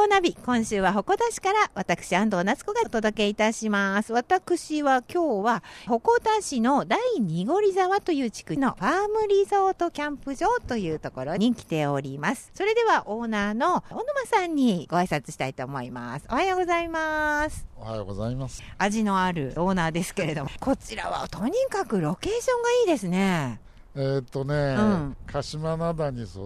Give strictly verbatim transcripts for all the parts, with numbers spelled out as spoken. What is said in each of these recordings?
行ナビ、今週は鉾田市から私安藤夏子がお届けいたします。私は今日は鉾田市の第二堀沢という地区のファームリゾートキャンプ場というところに来ております。それではオーナーの小沼さんにご挨拶したいと思います。おはようございます。 おはようございます。 味のあるオーナーですけれども、こちらはとにかくロケーションがいいですね。 えーっとね、うん、鹿島灘に沿って、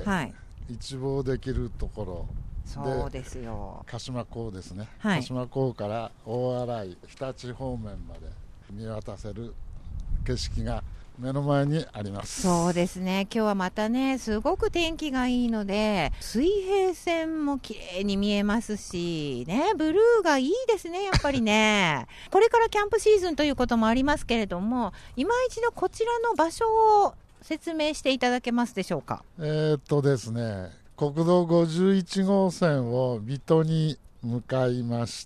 はい、一望できるところそうですよ。 鹿島港ですね、 はい、 鹿島港から大洗日立方面まで見渡せる景色が目の前にあります。 そうですね。今日はまたねすごく天気がいいので水平線も綺麗に見えますしね、ブルーがいいですねやっぱりねこれからキャンプシーズンということもありますけれども、今一度こちらの場所を説明していただけますでしょうか。 えー、っとですね国道ごじゅういち号線を水戸に向かいまして、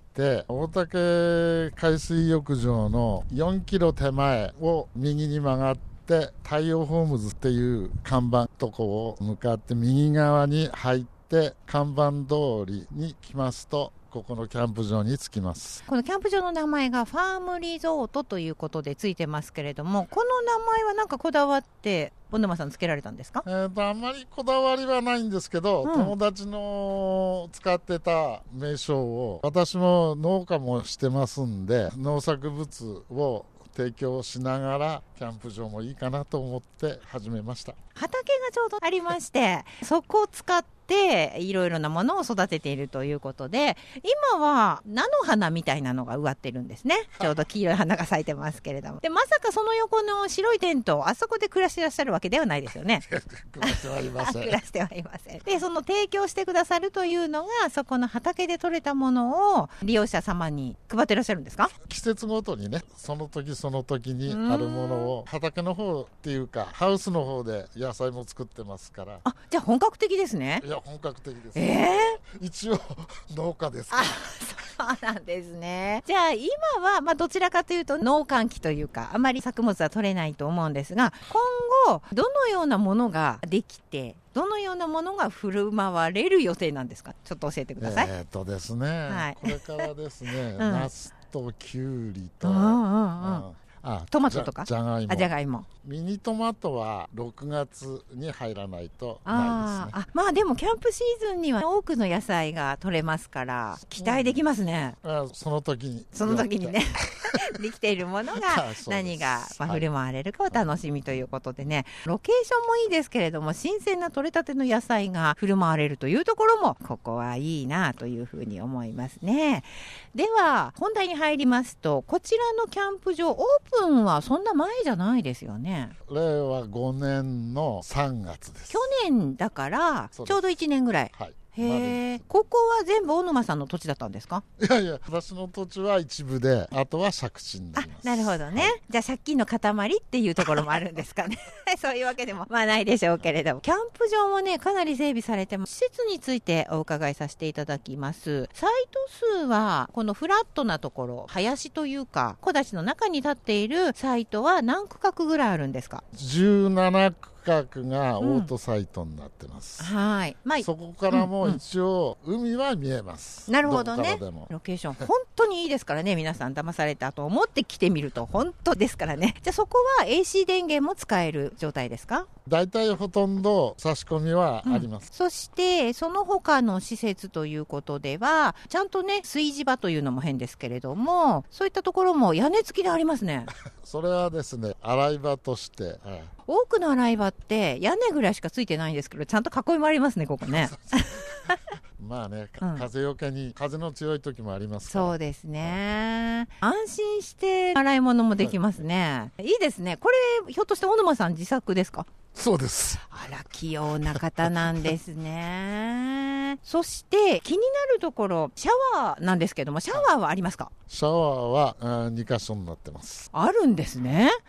大竹海水浴場のよんキロ手前を右に曲がって太陽ホームズっていう看板とこを向かって右側に入って看板通りに来ますと、ここのキャンプ場に着きます。 このキャンプ場の名前がファームリゾートということでついてますけれども、この名前は何かこだわって小沼さんつけられたんですか？ えー、とあんまりこだわりはないんですけど、うん、友達の使ってた名称を、私も農家もしてますんで農作物を提供しながらキャンプ場もいいかなと思って始めました。 畑がちょうどありましてそこを使っていろいろなものを育てているということで、今は菜の花みたいなのが植わってるんですね。ちょうど黄色い花が咲いてますけれども、でまさかその横の白いテント、あそこで暮らしていらっしゃるわけではないですよね暮らしてはいません暮らしてはいません。でその提供してくださるというのが、そこの畑で採れたものを利用者様に配ってらっしゃるんですか？ 季節ごとにね、その時その時にあるものを畑の方っていうかハウスの方で野菜も作ってますから。 あ、じゃあ本格的ですね。 いや本格的です、 えー、一応農家ですから。 あ、そうなんですね。じゃあ今は、まあ、どちらかというと農閑期というか、あまり作物は取れないと思うんですが、今後どのようなものができて、どのようなものが振る舞われる予定なんですか？ちょっと教えてください。 えー、っとですね、はい、これからですね、うん、ナスとキュウリと、 うんうんうん、あトマトとかじゃがいも、 あじゃがいもミニトマトはろくがつに入らないとないですね。 ああ、まあでもキャンプシーズンには多くの野菜が取れますから期待できますね、 うん、あその時にその時にねできているものが何が、まあ、振る舞われるかを楽しみということでね、はい、ロケーションもいいですけれども、新鮮な取れたての野菜が振る舞われるというところもここはいいなというふうに思いますね。では本題に入りますと、こちらのキャンプ場オープンはそんな前じゃないですよね。 れいわごねんのさんがつです。 去年だからちょうどいちねんぐらい。 はい、 へー、ここは全部小沼さんの土地だったんですか？ いやいや、私の土地は一部で、あとは借地になります。 あ、なるほどね、はい、じゃあ借金の塊っていうところもあるんですかねそういうわけでもまあないでしょうけれども、キャンプ場もねかなり整備されてます。施設についてお伺いさせていただきます。サイト数はこのフラットなところ、林というか木立の中に立っているサイトは何区画ぐらいあるんですか？ じゅうなな区画がオートサイトになってます、 うん、はい、まあ、 そこからも一応海は見えます、 うんうん、なるほどね。ロケーション本当にいいですからね皆さん騙されたと思って来てみると本当ですからね。じゃあそこは エーシー 電源も使える状態ですか？ だいたいほとんど差し込みはあります、 うん、そしてその他の施設ということではちゃんとね炊事場というのも変ですけれども、そういったところも屋根付きでありますねそれはですね洗い場として、はい、 多くの洗い場って屋根ぐらいしかついてないんですけど、ちゃんと囲いもありますねここねまあね、うん、風よけに風の強い時もありますから。 そうですね、はい、安心して洗い物もできますね、はい、いいですね。これひょっとして小沼さん自作ですか？ そうです。 あら器用な方なんですねそして気になるところシャワーなんですけども、シャワーはありますか？ シャワーはにかしょになってます。 あるんですね。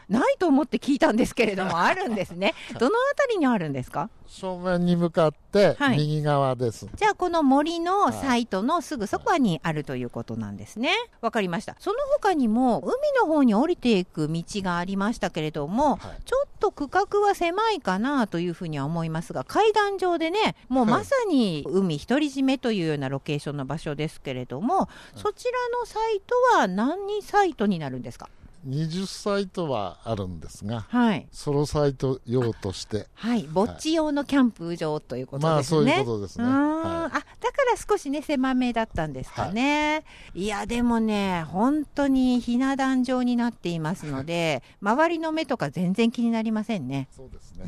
ないと思って聞いたんですけれどもあるんですね。どのあたりにあるんですか？ 正面に向かって右側です、 はい、じゃあこの森のサイトのすぐそばにあるということなんですね。わかりました。その他にも海の方に降りていく道がありましたけれども、はい、ちょっと区画は狭いかなというふうには思いますが、階段上でね、もうまさに海独り占めというようなロケーションの場所ですけれども、はい、そちらのサイトは何サイトになるんですか？ にじゅっサイトはあるんですが、 はい、 ソロサイト用として、 はい、ぼっち用のキャンプ場ということですね。 まあそういうことですね。はい、 あ、だから少しね狭めだったんですかね。はい、いやでもね本当にひな壇状になっていますので周りの目とか全然気になりませんね。 そうですね。 うん、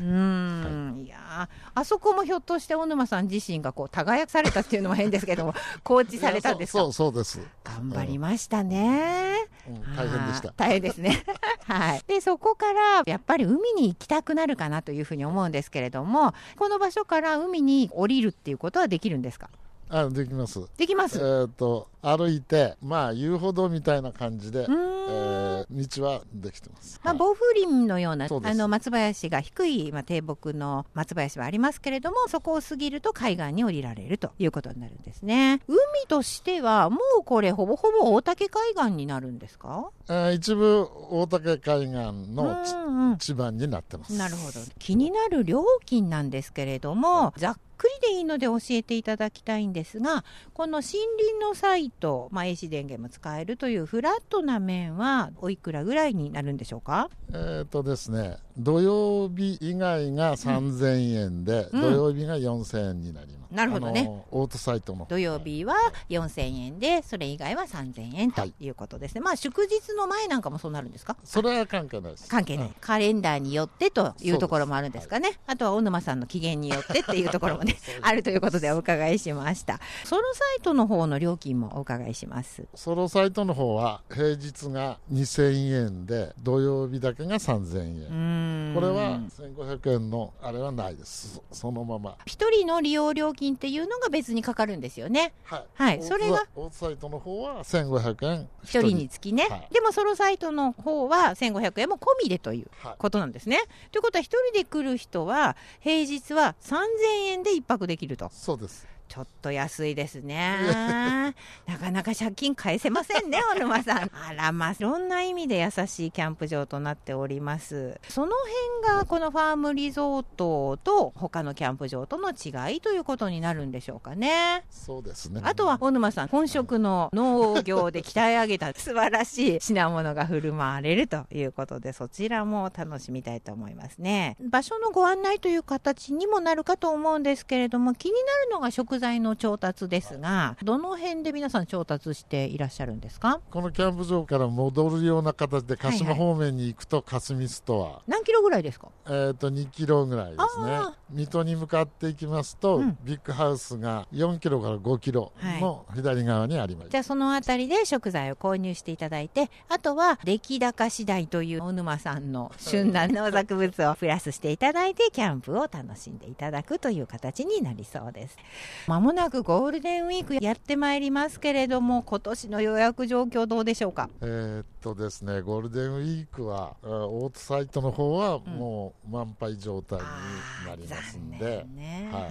はい、いやあそこもひょっとして小沼さん自身がこう耕されたっていうのも変ですけども工事されたんですか？ そうそうそうです。 頑張りましたね。 うんうん、大変でした。 大変ですね。はい。でそこからやっぱり海に行きたくなるかなというふうに思うんですけれども、この場所から海に降りるっていうことはできるんですか？ あ、できます。 できます。 えーと、歩いて、まあ遊歩道みたいな感じで、えー、道はできてます。 まあ、防風林のようなうあの松林が低い、まあ、低木の松林はありますけれども、そこを過ぎると海岸に降りられるということになるんですね。海としてはもうこれほぼほぼ大竹海岸になるんですか？ えー、一部大竹海岸の地盤になってます。 なるほど。気になる料金なんですけれども、はい、ざっくりでいいので教えていただきたいんですが、この森林のサイト、まあ、エーシー 電源も使えるというフラットな面はおいくらぐらいになるんでしょうか？ えーとですね、土曜日以外がさんぜんえんで、うん、土曜日がよんせんえんになります。 なるほどね。 オートサイトの土曜日はよんせんえんで、それ以外はさんぜんえんということですね。はい、まあ祝日の前なんかもそうなるんですか？ それは関係ないです。 関係ない。カレンダーによってというところもあるんですかね。はい、あとは小沼さんの機嫌によってっていうところもねあるということでお伺いしました。ソロサイトの方の料金もお伺いします。 ソロサイトの方は平日がにせんえんで、土曜日だけがさんぜんえん。うーん、これはせんごひゃくえんのあれはないです。 そ, そのまま一人の利用料金っていうのが別にかかるんですよね。 はい、 はい、それがオートサイトの方はせんごひゃくえん一人につきね。はい、でもソロサイトの方はせんごひゃくえんも込みでということなんですね。はい、ということは一人で来る人は平日はさんぜんえんで一泊できると。 そうです。 ちょっと安いですね。なかなか借金返せませんね、小沼さん。あらまあ、いろんな意味で優しいキャンプ場となっております。その辺がこのファームリゾートと他のキャンプ場との違いということになるんでしょうかね。 そうですね。 あとは小沼さん、本職の農業で鍛え上げた素晴らしい品物が振る舞われるということで、そちらも楽しみたいと思いますね。場所のご案内という形にもなるかと思うんですけれども、気になるのが食材の調達ですが、どの辺で皆さん調達していらっしゃるんですか？ このキャンプ場から戻るような形で鹿島方面に行くと霞ストア、はいはい、 何キロぐらいですか？ えーとにキロぐらいですね。水戸に向かっていきますと、うん、ビッグハウスがよんキロからごキロの左側にあります。はい、 じゃあそのあたりで食材を購入していただいて、あとは出来高次第という小沼さんの旬な農作物をプラスしていただいてキャンプを楽しんでいただくという形になりそうです。まもなくゴールデンウィークやってまいりますけれども、今年の予約状況どうでしょうか？ えー、っとですね、ゴールデンウィークはオートサイトの方はもう満杯状態になりますんで、 うんね、 はいはい、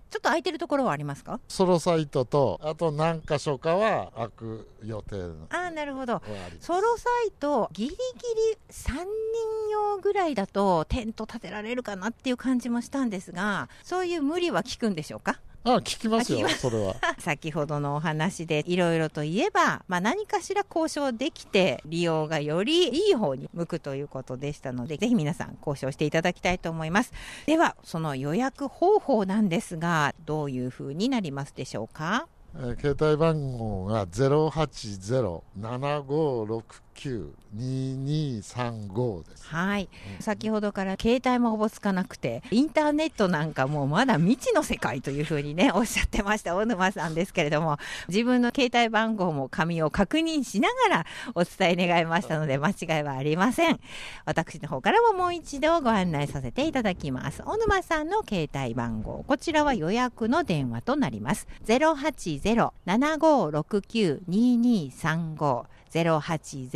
ちょっと空いてるところはありますか？ ソロサイトとあと何箇所かは開く予定。 ああ、なるほど。ソロサイトギリギリさんにん用ぐらいだとテント立てられるかなっていう感じもしたんですが、そういう無理は効くんでしょうか？ ああ、聞きますよ、それは。 先ほどのお話でいろいろと言えば、まあ、何かしら交渉できて利用がよりいい方に向くということでしたので、ぜひ皆さん交渉していただきたいと思います。ではその予約方法なんですが、どういうふうになりますでしょうか？ えー、携帯番号が ゼロはちゼロ ななごろくきゅう ににさんご です。 はい、うん、先ほどから携帯もほぼつかなくて、インターネットなんかもうまだ未知の世界というふうにねおっしゃってました小沼さんですけれども、自分の携帯番号も紙を確認しながらお伝え願いましたので間違いはありません。私の方からももう一度ご案内させていただきます。小沼さんの携帯番号、こちらは予約の電話となります。 ゼロはちゼロ ななごろくきゅう ににさんご ゼロはちゼロ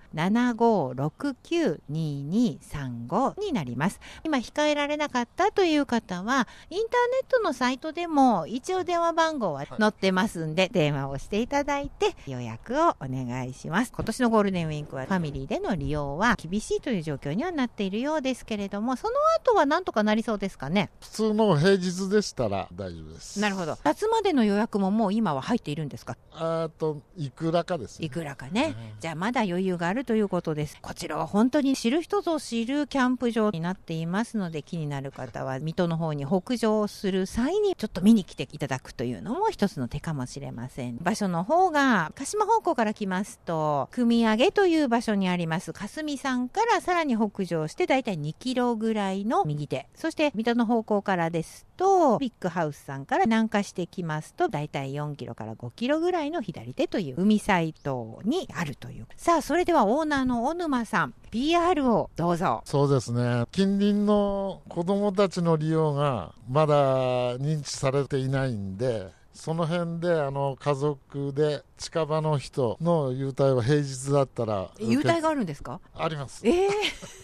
ななごろくきゅうににさんごになります。今控えられなかったという方はインターネットのサイトでも一応電話番号は載ってますんで、はい、電話をしていただいて予約をお願いします。今年のゴールデンウィークはファミリーでの利用は厳しいという状況にはなっているようですけれども、その後はなんとかなりそうですかね。 普通の平日でしたら大丈夫です。 なるほど。夏までの予約ももう今は入っているんですか？ あといくらかですね。 いくらかね、うん、じゃあまだ余裕があるということです。こちらは本当に知る人ぞ知るキャンプ場になっていますので、気になる方は水戸の方に北上する際にちょっと見に来ていただくというのも一つの手かもしれません。場所の方が鹿島方向から来ますと組上という場所にあります霞山からさらに北上してだいたいにキロぐらいの右手、そして水戸の方向からですとビッグハウスさんから南下してきますとだいたいよんキロからごキロぐらいの左手という海サイトにあるという。さあそれではオーナーの小沼さん ピーアール をどうぞ。 そうですね、近隣の子どもたちの利用がまだ認知されていないんで、その辺であの家族で近場の人の優待は平日だったら優待があるんですか？ あります。 えー、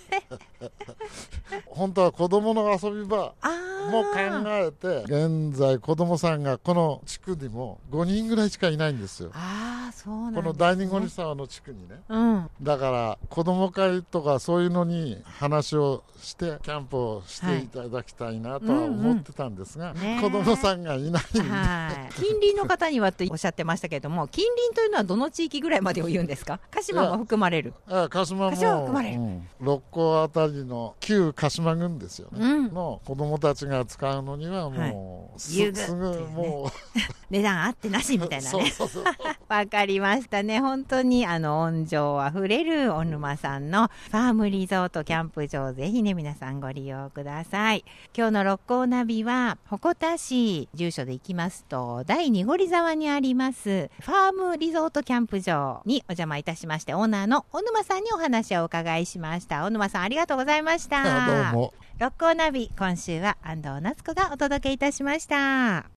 本当は子どもの遊び場も考えて、現在子どもさんがこの地区にもごにんぐらいしかいないんですよ。 ああ、そうなんですね。 この第二森沢の地区にね、 うん、 だから子ども会とかそういうのに話をしてキャンプをしていただきたいなとは思ってたんですが、はいうんうん、子どもさんがいないんで、 はい、近隣の方にはとおっしゃってましたけども、近隣というのはどの地域ぐらいまでを言うんですか？鹿島も含まれる？ ああ、鹿島も鹿島も含まれる、 うん、六甲あたりの旧鹿島郡ですよね、うん、の子どもたちが使うのにはもう、はい、す, すぐもう値段あってなしみたいなねわかりましたね。本当にあの温情あふれる小沼さんのファームリゾートキャンプ場、ぜひね皆さんご利用ください。今日の六甲ナビは鉾田市、住所で行きますと第二堀沢にありますファームリゾートキャンプ場にお邪魔いたしまして、オーナーの小沼さんにお話をお伺いしました。小沼さんありがとうございました。 どうも。 六甲ナビ、今週は安藤夏子がお届けいたしました。